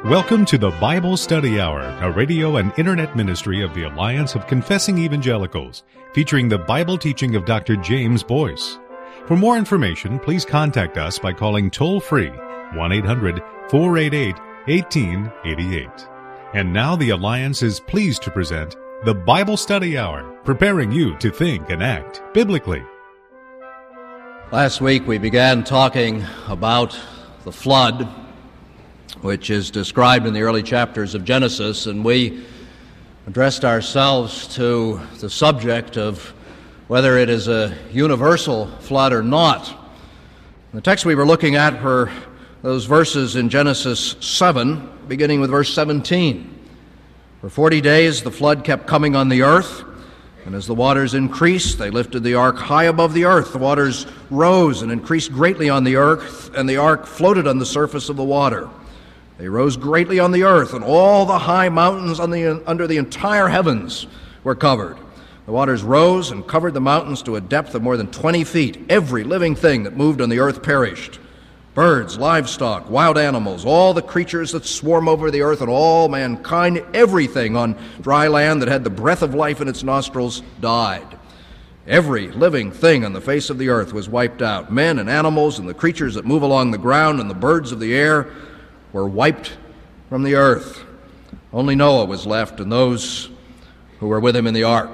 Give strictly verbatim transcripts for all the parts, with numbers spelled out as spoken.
Welcome to the Bible Study Hour, a radio and internet ministry of the Alliance of Confessing Evangelicals, featuring the Bible teaching of Doctor James Boyce. For more information, please contact us by calling toll-free one eight hundred four eight eight eighteen eighty-eight. And now the Alliance is pleased to present the Bible Study Hour, preparing you to think and act biblically. Last week we began talking about the flood, which is described in the early chapters of Genesis, and we addressed ourselves to the subject of whether it is a universal flood or not. The text we were looking at were those verses in Genesis seven, beginning with verse seventeen. For forty days the flood kept coming on the earth, and as the waters increased, they lifted the ark high above the earth. The waters rose and increased greatly on the earth, and the ark floated on the surface of the water. They rose greatly on the earth, and all the high mountains on the, under the entire heavens were covered. The waters rose and covered the mountains to a depth of more than twenty feet. Every living thing that moved on the earth perished. Birds, livestock, wild animals, all the creatures that swarm over the earth, and all mankind, everything on dry land that had the breath of life in its nostrils died. Every living thing on the face of the earth was wiped out. Men and animals and the creatures that move along the ground and the birds of the air were wiped from the earth. Only Noah was left and those who were with him in the ark.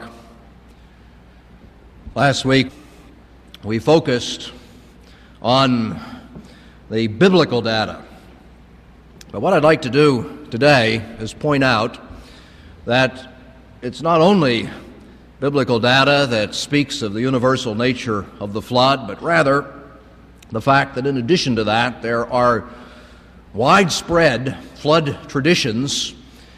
Last week, we focused on the biblical data. But what I'd like to do today is point out that it's not only biblical data that speaks of the universal nature of the flood, but rather the fact that in addition to that, there are widespread flood traditions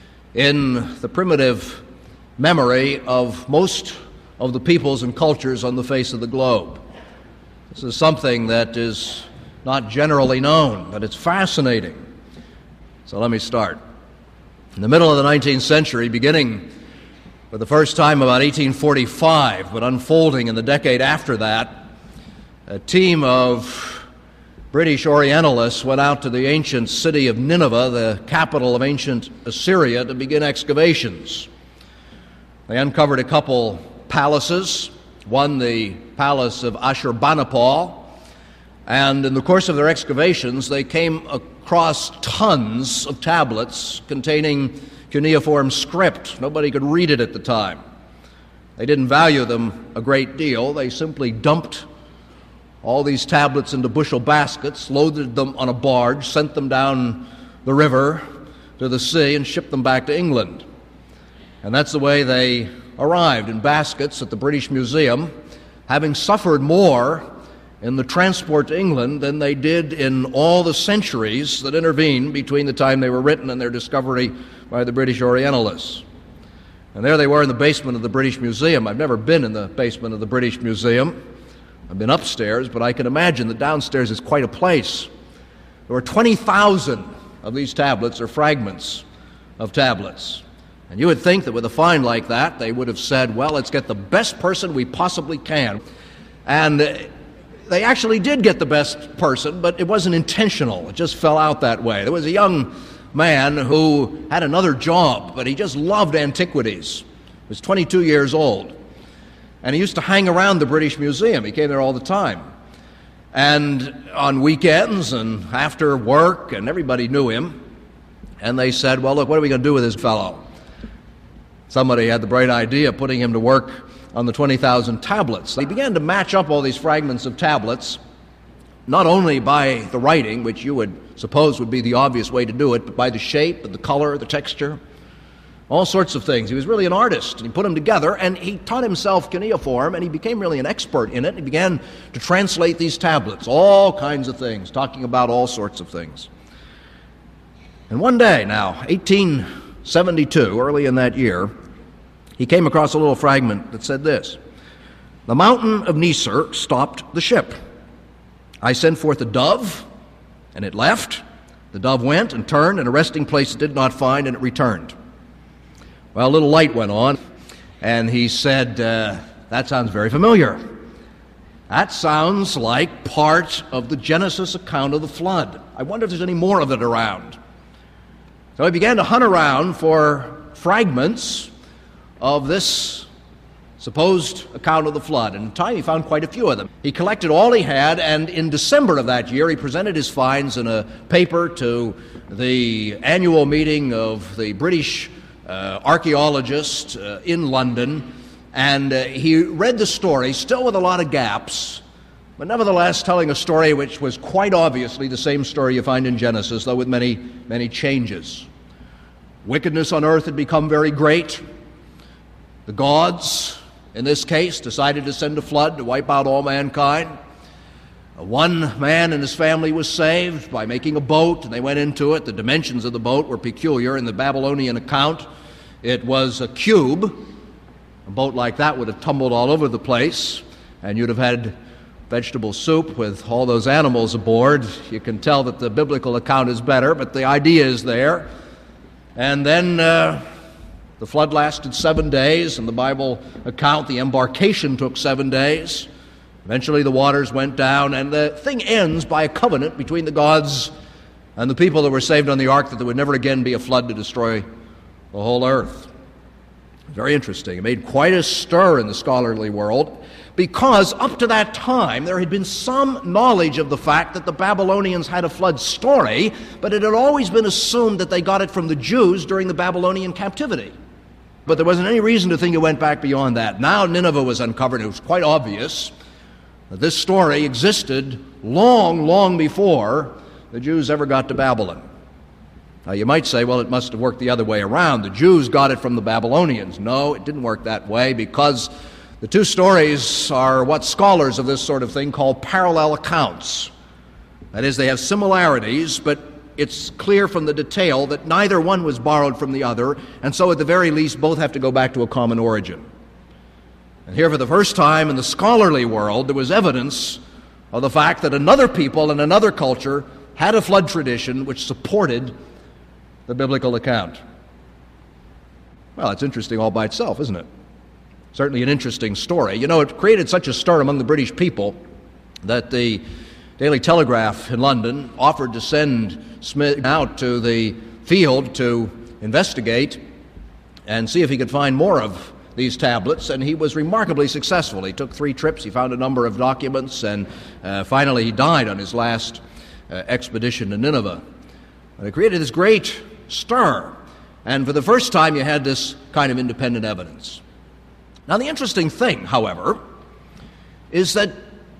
in the primitive memory of most of the peoples and cultures on the face of the globe. This is something that is not generally known, but it's fascinating. So let me start. In the middle of the nineteenth century, beginning for the first time about eighteen forty-five, but unfolding in the decade after that, a team of British Orientalists went out to the ancient city of Nineveh, the capital of ancient Assyria, to begin excavations. They uncovered a couple palaces, one the palace of Ashurbanipal, and in the course of their excavations they came across tons of tablets containing cuneiform script. Nobody could read it at the time. They didn't value them a great deal. They simply dumped all these tablets into bushel baskets, loaded them on a barge, sent them down the river to the sea, and shipped them back to England. And that's the way they arrived, in baskets at the British Museum, having suffered more in the transport to England than they did in all the centuries that intervened between the time they were written and their discovery by the British Orientalists. And there they were in the basement of the British Museum. I've never been in the basement of the British Museum. I've been upstairs, but I can imagine that downstairs is quite a place. There were twenty thousand of these tablets, or fragments of tablets. And you would think that with a find like that, they would have said, well, let's get the best person we possibly can. And they actually did get the best person, but it wasn't intentional. It just fell out that way. There was a young man who had another job, but he just loved antiquities. He was twenty-two years old. And he used to hang around the British Museum. He came there all the time. And on weekends and after work, and everybody knew him. And they said, well, look, what are we going to do with this fellow? Somebody had the bright idea of putting him to work on the twenty thousand tablets. They began to match up all these fragments of tablets, not only by the writing, which you would suppose would be the obvious way to do it, but by the shape and the color, the texture. All sorts of things. He was really an artist, and he put them together, and he taught himself cuneiform, and he became really an expert in it. He began to translate these tablets, all kinds of things, talking about all sorts of things. And one day now, eighteen seventy-two, early in that year, he came across a little fragment that said this: "The mountain of Nisr stopped the ship. I sent forth a dove, and it left. The dove went and turned, and a resting place it did not find, and it returned." Well, a little light went on, and he said, uh, that sounds very familiar. That sounds like part of the Genesis account of the flood. I wonder if there's any more of it around. So he began to hunt around for fragments of this supposed account of the flood. And in time, he found quite a few of them. He collected all he had, and in December of that year, he presented his finds in a paper to the annual meeting of the British uh, archaeologists uh, in London. And uh, he read the story, still with a lot of gaps, but nevertheless telling a story which was quite obviously the same story you find in Genesis, though with many, many changes. Wickedness on earth had become very great. The gods, in this case, decided to send a flood to wipe out all mankind. One man and his family was saved by making a boat, and they went into it. The dimensions of the boat were peculiar. In the Babylonian account, it was a cube. A boat like that would have tumbled all over the place, and you'd have had vegetable soup with all those animals aboard. You can tell that the biblical account is better, but the idea is there. And then uh, the flood lasted seven days. In the Bible account, the embarkation took seven days. Eventually the waters went down, and the thing ends by a covenant between the gods and the people that were saved on the ark that there would never again be a flood to destroy the whole earth. Very interesting. It made quite a stir in the scholarly world, because up to that time there had been some knowledge of the fact that the Babylonians had a flood story, but it had always been assumed that they got it from the Jews during the Babylonian captivity. But there wasn't any reason to think it went back beyond that. Now Nineveh was uncovered. It was quite obvious that this story existed long, long before the Jews ever got to Babylon. Now you might say, well, it must have worked the other way around. The Jews got it from the Babylonians. No, it didn't work that way, because the two stories are what scholars of this sort of thing call parallel accounts. That is, they have similarities, but it's clear from the detail that neither one was borrowed from the other, and so at the very least both have to go back to a common origin. And here for the first time in the scholarly world there was evidence of the fact that another people and another culture had a flood tradition which supported the biblical account. Well, it's interesting all by itself, isn't it? Certainly an interesting story. You know, it created such a stir among the British people that the Daily Telegraph in London offered to send Smith out to the field to investigate and see if he could find more of these tablets, and he was remarkably successful. He took three trips, he found a number of documents, and uh, finally he died on his last uh, expedition to Nineveh. And it created this great stir, and for the first time you had this kind of independent evidence. Now the interesting thing, however, is that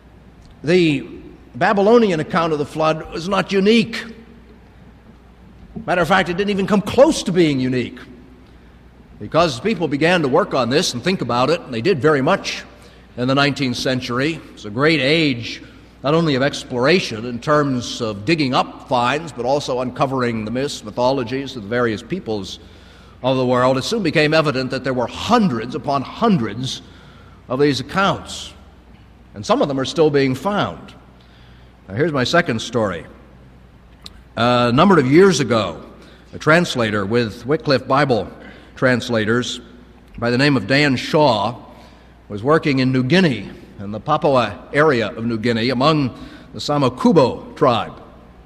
the Babylonian account of the flood was not unique. Matter of fact, it didn't even come close to being unique, because people began to work on this and think about it, and they did very much in the nineteenth century. It's a great age not only of exploration in terms of digging up finds, but also uncovering the myths, mythologies of the various peoples of the world. It soon became evident that there were hundreds upon hundreds of these accounts, and some of them are still being found. Now, here's my second story. Uh, a number of years ago, a translator with Wycliffe Bible Translators by the name of Dan Shaw was working in New Guinea, in the Papua area of New Guinea, among the Samakubo tribe.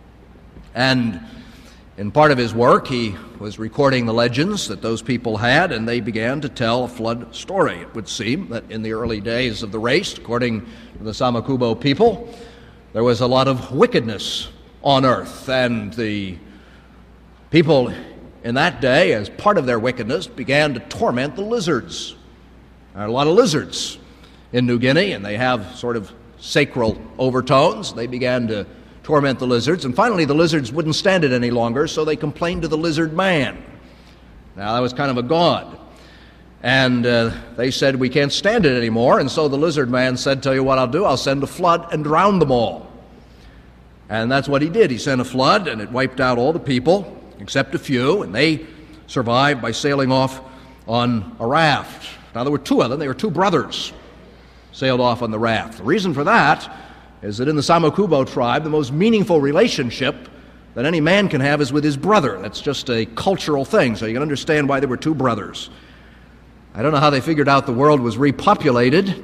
And in part of his work, he was recording the legends that those people had, and they began to tell a flood story. It would seem that in the early days of the race, according to the Samakubo people, there was a lot of wickedness on earth, and the people in that day, as part of their wickedness, began to torment the lizards. There are a lot of lizards in New Guinea, and they have sort of sacral overtones. They began to torment the lizards, and finally the lizards wouldn't stand it any longer, so they complained to the lizard man. Now, that was kind of a god. And uh, they said, we can't stand it anymore, and so the lizard man said, tell you what I'll do, I'll send a flood and drown them all. And that's what he did. He sent a flood, and it wiped out all the people, except a few, and they survived by sailing off on a raft. Now, there were two of them. They were two brothers sailed off on the raft. The reason for that is that in the Samakubo tribe, the most meaningful relationship that any man can have is with his brother. That's just a cultural thing, so you can understand why there were two brothers. I don't know how they figured out the world was repopulated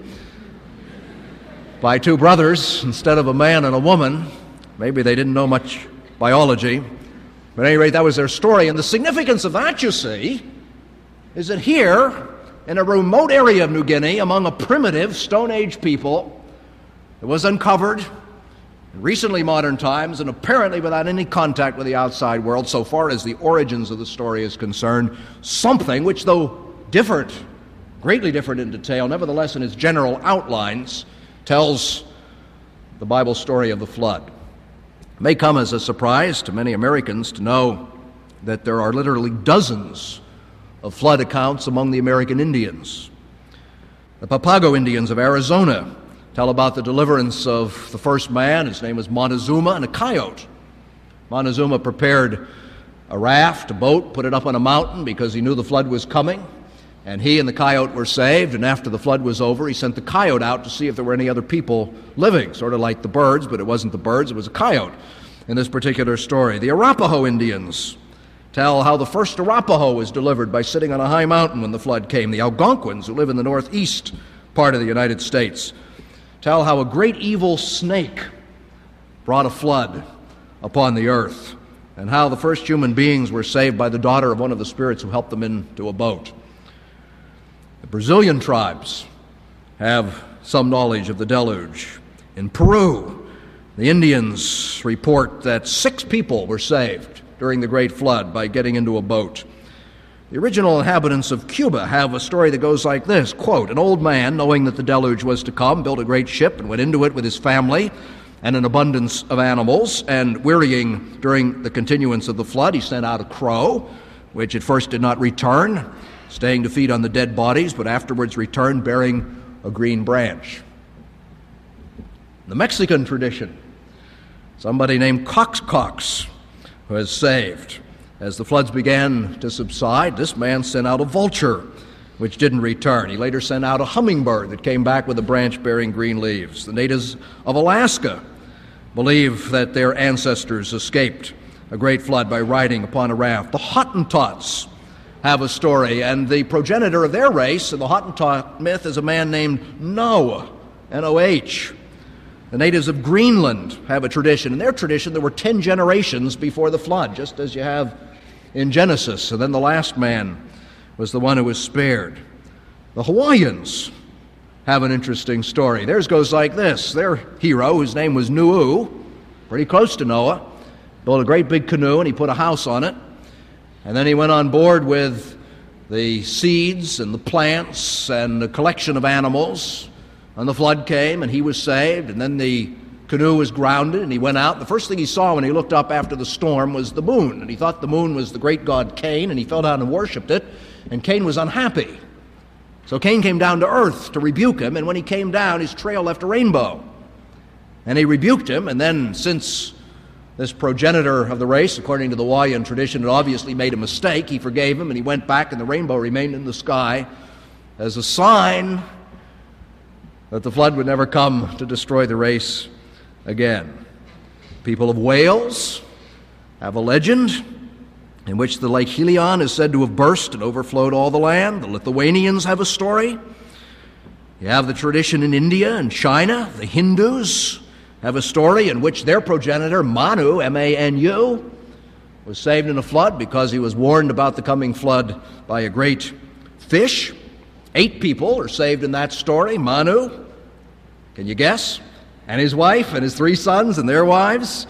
by two brothers instead of a man and a woman. Maybe they didn't know much biology. But at any rate, that was their story. And the significance of that, you see, is that here, in a remote area of New Guinea, among a primitive Stone Age people, it was uncovered in recently modern times and apparently without any contact with the outside world, so far as the origins of the story is concerned, something which, though different, greatly different in detail, nevertheless in its general outlines, tells the Bible story of the flood. It may come as a surprise to many Americans to know that there are literally dozens of flood accounts among the American Indians. The Papago Indians of Arizona tell about the deliverance of the first man. His name was Montezuma, and a coyote. Montezuma prepared a raft, a boat, put it up on a mountain because he knew the flood was coming, and he and the coyote were saved. And after the flood was over, he sent the coyote out to see if there were any other people living, sort of like the birds, but it wasn't the birds, it was a coyote in this particular story. The Arapaho Indians tell how the first Arapaho was delivered by sitting on a high mountain when the flood came. The Algonquins, who live in the northeast part of the United States, tell how a great evil snake brought a flood upon the earth, and how the first human beings were saved by the daughter of one of the spirits who helped them into a boat. The Brazilian tribes have some knowledge of the deluge. In Peru, the Indians report that six people were saved during the Great Flood by getting into a boat. The original inhabitants of Cuba have a story that goes like this, quote, "An old man, knowing that the deluge was to come, built a great ship and went into it with his family and an abundance of animals, and wearying during the continuance of the flood, he sent out a crow, which at first did not return, staying to feed on the dead bodies, but afterwards returned bearing a green branch." The Mexican tradition, somebody named Cox Cox was saved. As the floods began to subside, this man sent out a vulture, which didn't return. He later sent out a hummingbird that came back with a branch bearing green leaves. The natives of Alaska believe that their ancestors escaped a great flood by riding upon a raft. The Hottentots have a story, and the progenitor of their race in the Hottentot myth is a man named Noah, N O H. The natives of Greenland have a tradition. In their tradition, there were ten generations before the flood, just as you have in Genesis, and then the last man was the one who was spared. The Hawaiians have an interesting story. Theirs goes like this. Their hero, whose name was Nu'u, pretty close to Noah, built a great big canoe and he put a house on it, and then he went on board with the seeds and the plants and a collection of animals, and the flood came and he was saved, and then the canoe was grounded and he went out. The first thing he saw when he looked up after the storm was the moon, and he thought the moon was the great god Cain, and he fell down and worshipped it, and Cain was unhappy. So Cain came down to earth to rebuke him, and when he came down, his trail left a rainbow. And he rebuked him, and then since this progenitor of the race, according to the Hawaiian tradition, had obviously made a mistake, he forgave him, and he went back, and the rainbow remained in the sky as a sign that the flood would never come to destroy the race again. People of Wales have a legend in which the Lake Helion is said to have burst and overflowed all the land. The Lithuanians have a story. You have the tradition in India and China. The Hindus have a story in which their progenitor, Manu, M A N U, was saved in a flood because he was warned about the coming flood by a great fish. Eight people are saved in that story. Manu, can you guess? And his wife and his three sons and their wives.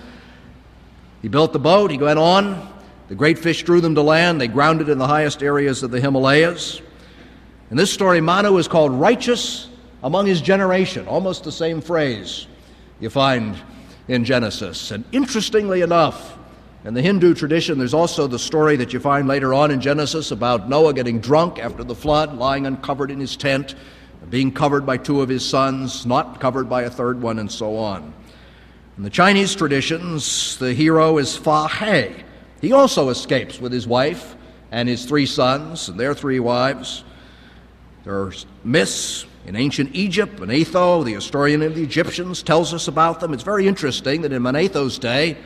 He built the boat, he went on. The great fish drew them to land. They grounded in the highest areas of the Himalayas. In this story, Manu is called righteous among his generation, almost the same phrase you find in Genesis. And interestingly enough, in the Hindu tradition, there's also the story that you find later on in Genesis about Noah getting drunk after the flood, lying uncovered in his tent, being covered by two of his sons, not covered by a third one, and so on. In the Chinese traditions, the hero is Fa He. He also escapes with his wife and his three sons and their three wives. There are myths in ancient Egypt. Manetho, the historian of the Egyptians, tells us about them. It's very interesting that in Manetho's day,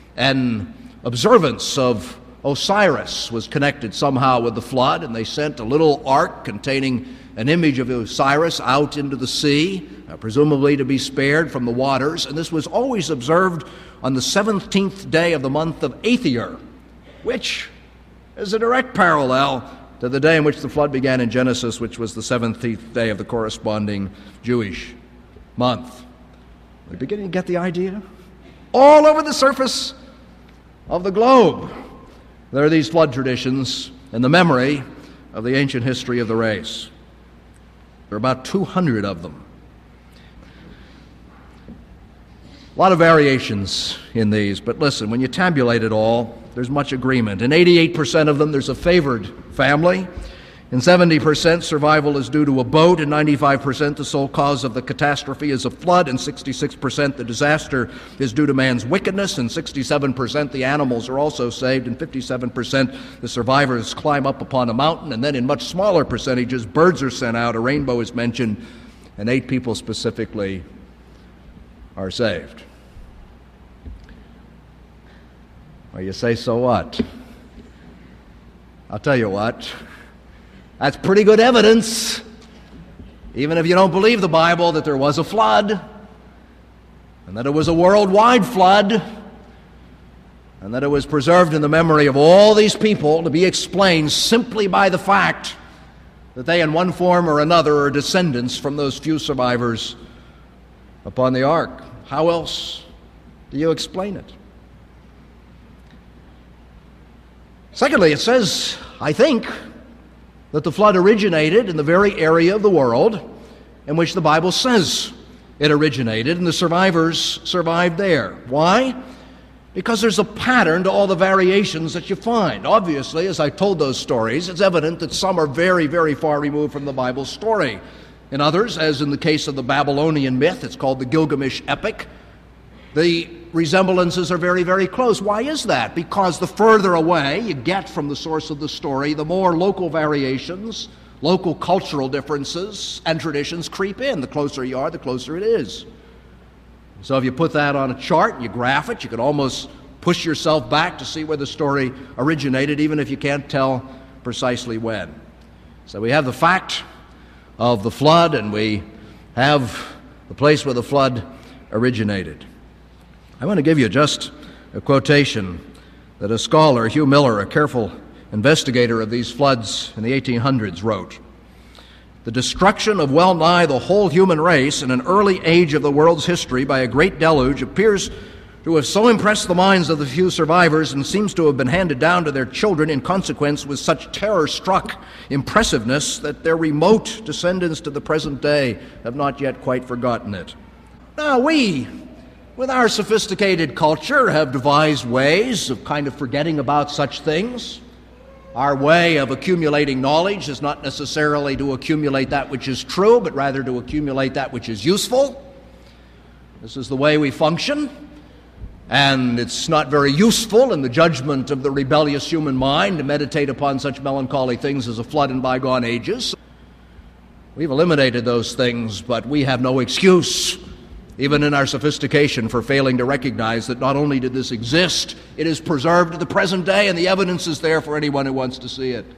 an observance of Osiris was connected somehow with the flood, and they sent a little ark containing an image of Osiris out into the sea, uh, presumably to be spared from the waters, and this was always observed on the seventeenth day of the month of Aether, which is a direct parallel to the day in which the flood began in Genesis, which was the seventeenth day of the corresponding Jewish month. Are you beginning to get the idea? All over the surface of the globe, there are these flood traditions in the memory of the ancient history of the race. There are about two hundred of them. A lot of variations in these, but listen, when you tabulate it all, there's much agreement. In eighty-eight percent of them, there's a favored family. In seventy percent, survival is due to a boat. In ninety-five percent, the sole cause of the catastrophe is a flood. In sixty-six percent, the disaster is due to man's wickedness. In sixty-seven percent, the animals are also saved. In fifty-seven percent, the survivors climb up upon a mountain. And then in much smaller percentages, birds are sent out, a rainbow is mentioned, and eight people specifically are saved. Well, you say, so what? I'll tell you what. That's pretty good evidence, even if you don't believe the Bible, that there was a flood, and that it was a worldwide flood, and that it was preserved in the memory of all these people to be explained simply by the fact that they, in one form or another, are descendants from those few survivors upon the ark. How else do you explain it? Secondly, it says, I think, that the flood originated in the very area of the world in which the Bible says it originated, and the survivors survived there. Why? Because there's a pattern to all the variations that you find. Obviously, as I told those stories, it's evident that some are very, very far removed from the Bible story. In others, as in the case of the Babylonian myth, it's called the Gilgamesh epic, the resemblances are very, very close. Why is that? Because the further away you get from the source of the story, the more local variations, local cultural differences, and traditions creep in. The closer you are, the closer it is. So if you put that on a chart, you graph it, you can almost push yourself back to see where the story originated, even if you can't tell precisely when. So we have the fact of the flood, and we have the place where the flood originated. I want to give you just a quotation that a scholar, Hugh Miller, a careful investigator of these floods in the eighteen hundreds, wrote. The destruction of well nigh the whole human race in an early age of the world's history by a great deluge appears to have so impressed the minds of the few survivors and seems to have been handed down to their children in consequence with such terror-struck impressiveness that their remote descendants to the present day have not yet quite forgotten it. Now we, with our sophisticated culture, have devised ways of kind of forgetting about such things. Our way of accumulating knowledge is not necessarily to accumulate that which is true, but rather to accumulate that which is useful. This is the way we function, and it's not very useful in the judgment of the rebellious human mind to meditate upon such melancholy things as a flood in bygone ages. We've eliminated those things, but we have no excuse, even in our sophistication, for failing to recognize that not only did this exist, it is preserved to the present day, and the evidence is there for anyone who wants to see it.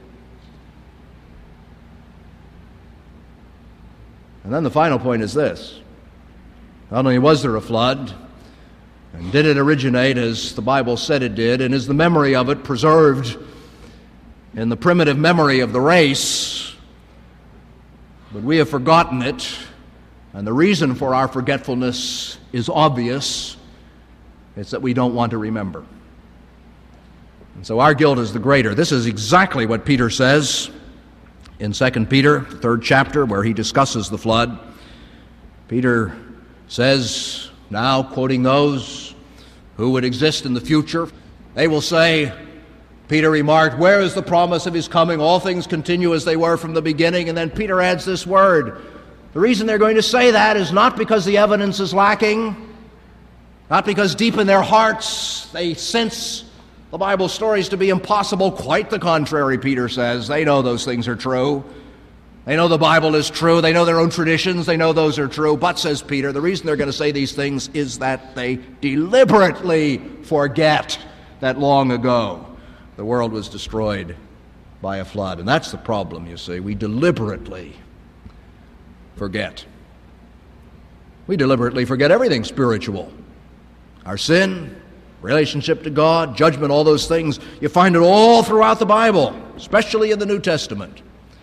And then the final point is this. Not only was there a flood, and did it originate as the Bible said it did, and is the memory of it preserved in the primitive memory of the race, but we have forgotten it. And the reason for our forgetfulness is obvious. It's that we don't want to remember. And so our guilt is the greater. This is exactly what Peter says in Second Peter, the third chapter, where he discusses the flood. Peter says, now quoting those who would exist in the future, they will say, Peter remarked, where is the promise of his coming? All things continue as they were from the beginning. And then Peter adds this word. The reason they're going to say that is not because the evidence is lacking, not because deep in their hearts they sense the Bible stories to be impossible. Quite the contrary, Peter says. They know those things are true. They know the Bible is true. They know their own traditions. They know those are true. But, says Peter, the reason they're going to say these things is that they deliberately forget that long ago the world was destroyed by a flood. And that's the problem, you see. We deliberately forget. We deliberately forget everything spiritual. Our sin, relationship to God, judgment, all those things. You find it all throughout the Bible, especially in the New Testament.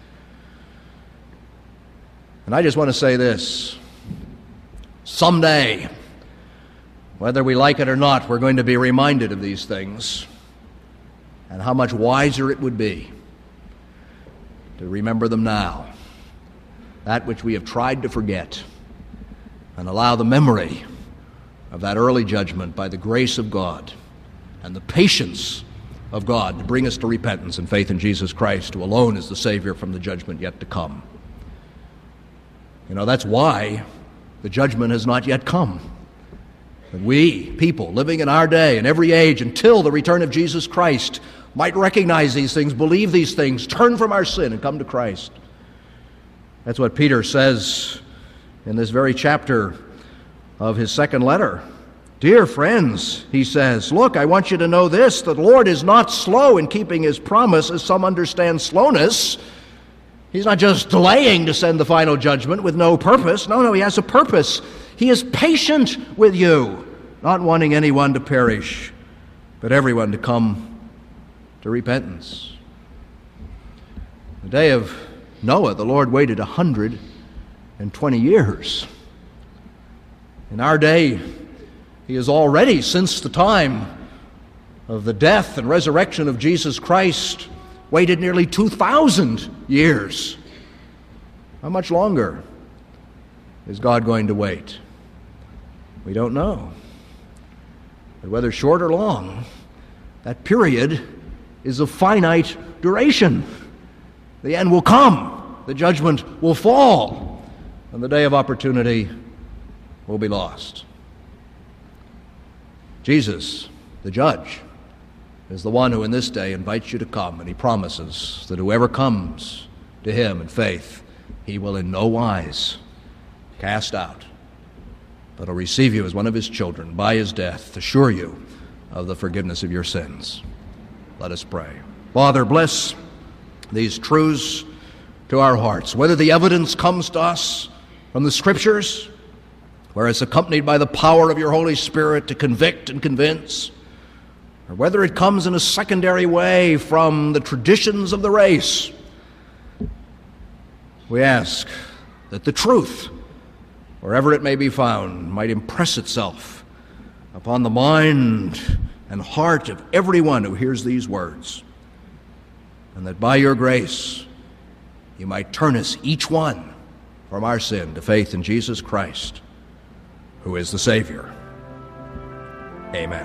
And I just want to say this. Someday, whether we like it or not, we're going to be reminded of these things and how much wiser it would be to remember them now, that which we have tried to forget, and allow the memory of that early judgment by the grace of God and the patience of God to bring us to repentance and faith in Jesus Christ, who alone is the Savior from the judgment yet to come. You know, that's why the judgment has not yet come. And we, people living in our day, in every age, until the return of Jesus Christ, might recognize these things, believe these things, turn from our sin and come to Christ. That's what Peter says in this very chapter of his second letter. Dear friends, he says, look, I want you to know this, that the Lord is not slow in keeping his promise, as some understand slowness. He's not just delaying to send the final judgment with no purpose. No, no, he has a purpose. He is patient with you, not wanting anyone to perish, but everyone to come to repentance. The day of Noah, the Lord waited one hundred twenty years. In our day, he has already, since the time of the death and resurrection of Jesus Christ, waited nearly two thousand years. How much longer is God going to wait? We don't know. But whether short or long, that period is of finite duration. The end will come. The judgment will fall. And the day of opportunity will be lost. Jesus, the judge, is the one who in this day invites you to come, and he promises that whoever comes to him in faith, he will in no wise cast out, but will receive you as one of his children by his death, assure you of the forgiveness of your sins. Let us pray. Father, bless these truths to our hearts, whether the evidence comes to us from the Scriptures, where it's accompanied by the power of your Holy Spirit to convict and convince, or whether it comes in a secondary way from the traditions of the race. We ask that the truth, wherever it may be found, might impress itself upon the mind and heart of everyone who hears these words, and that by your grace you might turn us, each one, from our sin to faith in Jesus Christ, who is the Savior. Amen.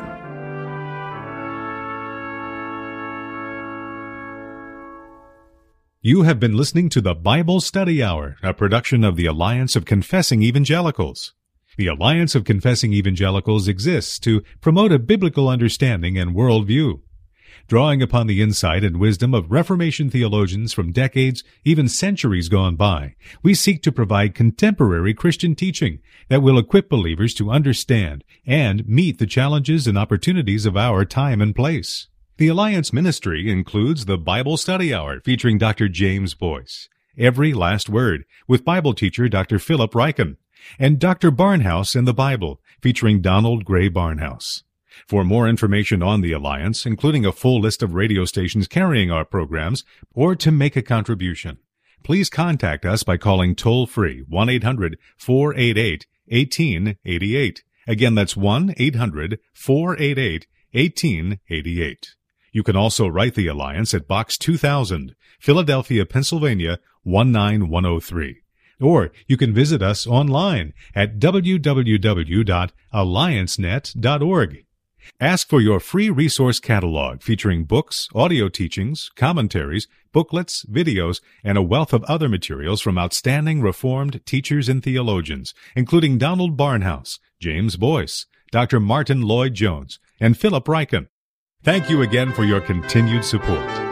You have been listening to the Bible Study Hour, a production of the Alliance of Confessing Evangelicals. The Alliance of Confessing Evangelicals exists to promote a biblical understanding and worldview. Drawing upon the insight and wisdom of Reformation theologians from decades, even centuries gone by, we seek to provide contemporary Christian teaching that will equip believers to understand and meet the challenges and opportunities of our time and place. The Alliance ministry includes the Bible Study Hour featuring Doctor James Boyce, Every Last Word with Bible teacher Doctor Philip Ryken, and Doctor Barnhouse and the Bible featuring Donald Gray Barnhouse. For more information on the Alliance, including a full list of radio stations carrying our programs, or to make a contribution, please contact us by calling toll-free one eight hundred four eight eight one eight eight eight. Again, that's one eight hundred four eight eight one eight eight eight. You can also write the Alliance at Box two thousand, Philadelphia, Pennsylvania one nine one oh three. Or you can visit us online at w w w dot alliance net dot org. Ask for your free resource catalog featuring books, audio teachings, commentaries, booklets, videos, and a wealth of other materials from outstanding Reformed teachers and theologians, including Donald Barnhouse, James Boyce, Doctor Martin Lloyd-Jones, and Philip Ryken. Thank you again for your continued support.